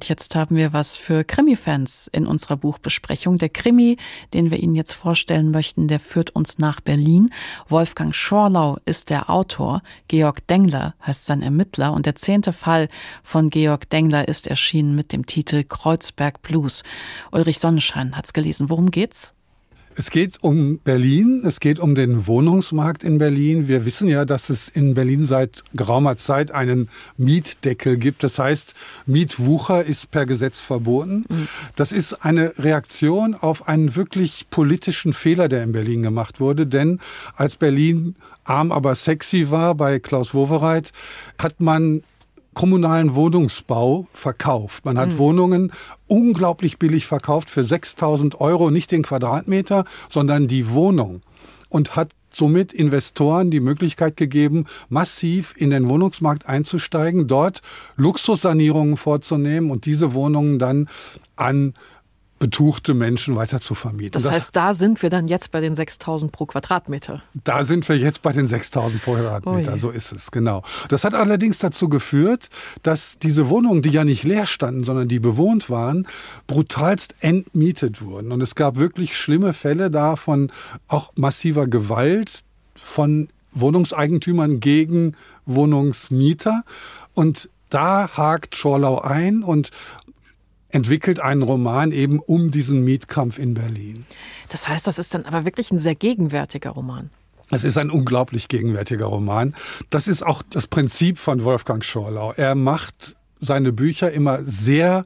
jetzt haben wir was für Krimi-Fans in unserer Buchbesprechung. Der Krimi, den wir Ihnen jetzt vorstellen möchten, der führt uns nach Berlin. Wolfgang Schorlau ist der Autor. Georg Dengler heißt sein Ermittler. Und der 10. Fall von Georg Dengler ist erschienen mit dem Titel Kreuzberg Blues. Ulrich Sonnenschein hat's gelesen. Worum geht's? Es geht um Berlin, es geht um den Wohnungsmarkt in Berlin. Wir wissen ja, dass es in Berlin seit geraumer Zeit einen Mietdeckel gibt. Das heißt, Mietwucher ist per Gesetz verboten. Das ist eine Reaktion auf einen wirklich politischen Fehler, der in Berlin gemacht wurde. Denn als Berlin arm, aber sexy war bei Klaus Wowereit, hat man kommunalen Wohnungsbau verkauft. Man hat Wohnungen unglaublich billig verkauft für 6.000 €, nicht den Quadratmeter, sondern die Wohnung. Und hat somit Investoren die Möglichkeit gegeben, massiv in den Wohnungsmarkt einzusteigen, dort Luxussanierungen vorzunehmen und diese Wohnungen dann an betuchte Menschen weiter zu vermieten. Das heißt, da sind wir dann jetzt bei den 6.000 pro Quadratmeter. Da sind wir jetzt bei den 6.000 pro Quadratmeter, so ist es, genau. Das hat allerdings dazu geführt, dass diese Wohnungen, die ja nicht leer standen, sondern die bewohnt waren, brutalst entmietet wurden. Und es gab wirklich schlimme Fälle da von auch massiver Gewalt von Wohnungseigentümern gegen Wohnungsmieter. Und da hakt Schorlau ein und entwickelt einen Roman eben um diesen Mietkampf in Berlin. Das heißt, das ist dann aber wirklich ein sehr gegenwärtiger Roman. Es ist ein unglaublich gegenwärtiger Roman. Das ist auch das Prinzip von Wolfgang Schorlau. Er macht seine Bücher immer sehr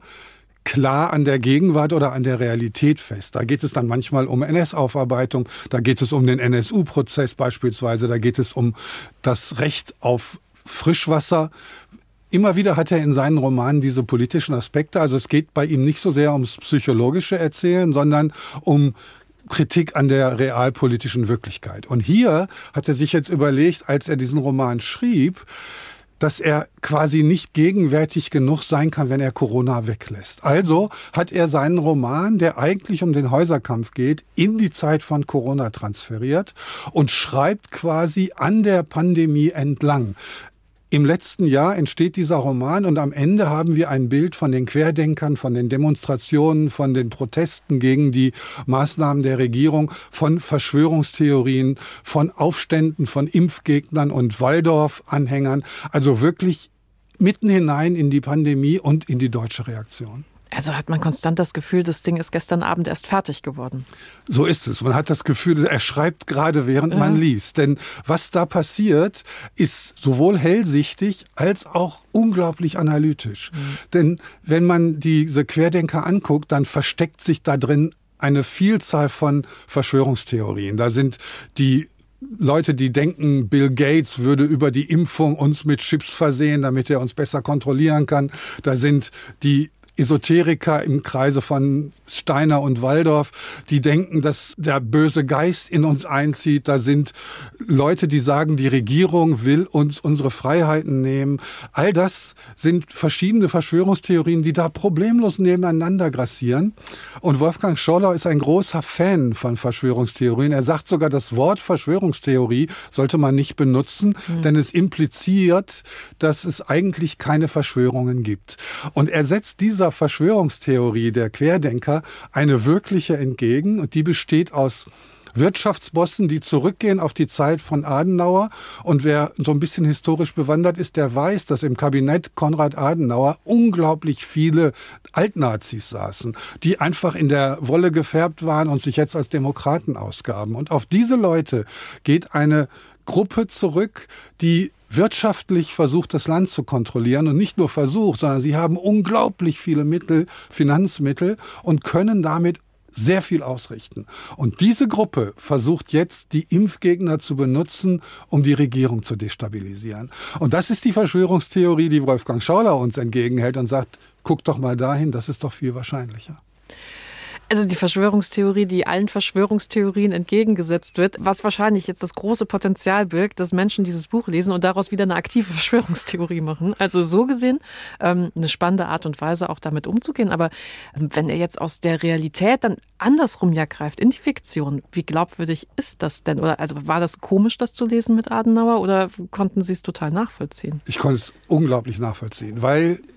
klar an der Gegenwart oder an der Realität fest. Da geht es dann manchmal um NS-Aufarbeitung, da geht es um den NSU-Prozess beispielsweise, da geht es um das Recht auf Frischwasser. Immer wieder hat er in seinen Romanen diese politischen Aspekte. Also es geht bei ihm nicht so sehr ums psychologische Erzählen, sondern um Kritik an der realpolitischen Wirklichkeit. Und hier hat er sich jetzt überlegt, als er diesen Roman schrieb, dass er quasi nicht gegenwärtig genug sein kann, wenn er Corona weglässt. Also hat er seinen Roman, der eigentlich um den Häuserkampf geht, in die Zeit von Corona transferiert und schreibt quasi an der Pandemie entlang. Im letzten Jahr entsteht dieser Roman und am Ende haben wir ein Bild von den Querdenkern, von den Demonstrationen, von den Protesten gegen die Maßnahmen der Regierung, von Verschwörungstheorien, von Aufständen, von Impfgegnern und Waldorf-Anhängern. Also wirklich mitten hinein in die Pandemie und in die deutsche Reaktion. Also hat man konstant das Gefühl, das Ding ist gestern Abend erst fertig geworden. So ist es. Man hat das Gefühl, er schreibt gerade, während man liest. Denn was da passiert, ist sowohl hellsichtig als auch unglaublich analytisch. Denn wenn man diese Querdenker anguckt, dann versteckt sich da drin eine Vielzahl von Verschwörungstheorien. Da sind die Leute, die denken, Bill Gates würde über die Impfung uns mit Chips versehen, damit er uns besser kontrollieren kann. Da sind die Esoteriker im Kreise von Steiner und Waldorf, die denken, dass der böse Geist in uns einzieht. Da sind Leute, die sagen, die Regierung will uns unsere Freiheiten nehmen. All das sind verschiedene Verschwörungstheorien, die da problemlos nebeneinander grassieren. Und Wolfgang Schorlau ist ein großer Fan von Verschwörungstheorien. Er sagt sogar, das Wort Verschwörungstheorie sollte man nicht benutzen, denn es impliziert, dass es eigentlich keine Verschwörungen gibt. Und er setzt dieser Verschwörungstheorie der Querdenker eine wirkliche entgegen und die besteht aus Wirtschaftsbossen, die zurückgehen auf die Zeit von Adenauer. Und wer so ein bisschen historisch bewandert ist, der weiß, dass im Kabinett Konrad Adenauer unglaublich viele Altnazis saßen, die einfach in der Wolle gefärbt waren und sich jetzt als Demokraten ausgaben. Und auf diese Leute geht eine Gruppe zurück, die wirtschaftlich versucht, das Land zu kontrollieren und nicht nur versucht, sondern sie haben unglaublich viele Mittel, Finanzmittel und können damit sehr viel ausrichten. Und diese Gruppe versucht jetzt, die Impfgegner zu benutzen, um die Regierung zu destabilisieren. Und das ist die Verschwörungstheorie, die Wolfgang Schorlau uns entgegenhält und sagt, guck doch mal dahin, das ist doch viel wahrscheinlicher. Also die Verschwörungstheorie, die allen Verschwörungstheorien entgegengesetzt wird, was wahrscheinlich jetzt das große Potenzial birgt, dass Menschen dieses Buch lesen und daraus wieder eine aktive Verschwörungstheorie machen. Also so gesehen eine spannende Art und Weise, auch damit umzugehen. Aber wenn er jetzt aus der Realität dann andersrum ja greift, in die Fiktion, wie glaubwürdig ist das denn? Oder also war das komisch, das zu lesen mit Adenauer, oder konnten Sie es total nachvollziehen? Ich konnte es unglaublich nachvollziehen, weil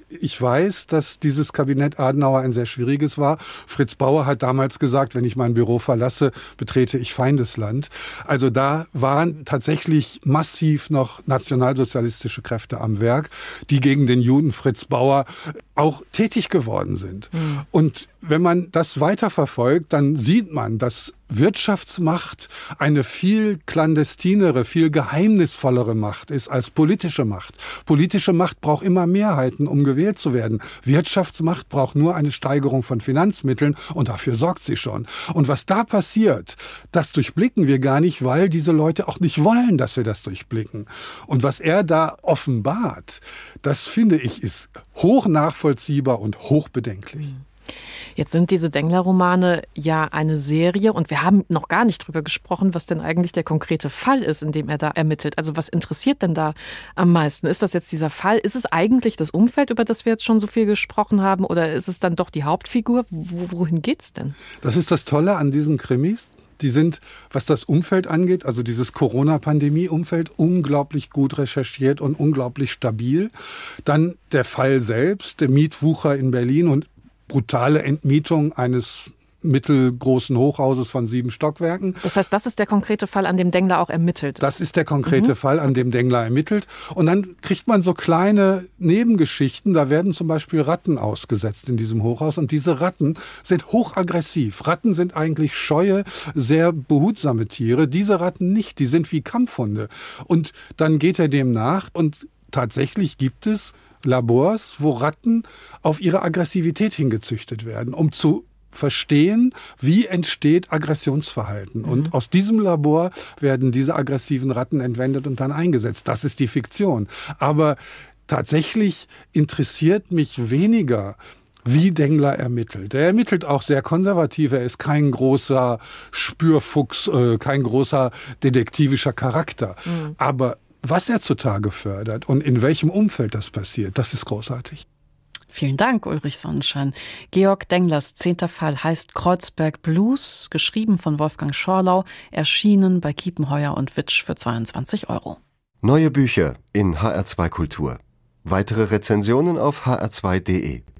ich weiß, dass dieses Kabinett Adenauer ein sehr schwieriges war. Fritz Bauer hat damals gesagt, wenn ich mein Büro verlasse, betrete ich Feindesland. Also da waren tatsächlich massiv noch nationalsozialistische Kräfte am Werk, die gegen den Juden Fritz Bauer auch tätig geworden sind. Mhm. Und wenn man das weiterverfolgt, dann sieht man, dass Wirtschaftsmacht eine viel clandestinere, viel geheimnisvollere Macht ist als politische Macht. Politische Macht braucht immer Mehrheiten, um gewählt zu werden. Wirtschaftsmacht braucht nur eine Steigerung von Finanzmitteln und dafür sorgt sie schon. Und was da passiert, das durchblicken wir gar nicht, weil diese Leute auch nicht wollen, dass wir das durchblicken. Und was er da offenbart, das finde ich ist hoch nachvollziehbar und hoch bedenklich. Jetzt sind diese Dengler-Romane ja eine Serie und wir haben noch gar nicht drüber gesprochen, was denn eigentlich der konkrete Fall ist, in dem er da ermittelt. Also was interessiert denn da am meisten? Ist das jetzt dieser Fall? Ist es eigentlich das Umfeld, über das wir jetzt schon so viel gesprochen haben, oder ist es dann doch die Hauptfigur? Wohin geht's denn? Das ist das Tolle an diesen Krimis. Die sind, was das Umfeld angeht, also dieses Corona-Pandemie-Umfeld, unglaublich gut recherchiert und unglaublich stabil. Dann der Fall selbst, der Mietwucher in Berlin und brutale Entmietung eines mittelgroßen Hochhauses von 7 Stockwerken. Das heißt, das ist der konkrete Fall, an dem Dengler auch ermittelt. Das ist der konkrete Fall, an dem Dengler ermittelt. Und dann kriegt man so kleine Nebengeschichten. Da werden zum Beispiel Ratten ausgesetzt in diesem Hochhaus. Und diese Ratten sind hochaggressiv. Ratten sind eigentlich scheue, sehr behutsame Tiere. Diese Ratten nicht. Die sind wie Kampfhunde. Und dann geht er dem nach und tatsächlich gibt es Labors, wo Ratten auf ihre Aggressivität hingezüchtet werden, um zu verstehen, wie entsteht Aggressionsverhalten. Und aus diesem Labor werden diese aggressiven Ratten entwendet und dann eingesetzt. Das ist die Fiktion. Aber tatsächlich interessiert mich weniger, wie Dengler ermittelt. Er ermittelt auch sehr konservativ. Er ist kein großer Spürfuchs, kein großer detektivischer Charakter. Aber was er zutage fördert und in welchem Umfeld das passiert, das ist großartig. Vielen Dank, Ulrich Sonnenschein. Georg Denglers 10. Fall heißt Kreuzberg Blues, geschrieben von Wolfgang Schorlau, erschienen bei Kiepenheuer und Witsch für 22 €. Neue Bücher in HR2 Kultur. Weitere Rezensionen auf hr2.de.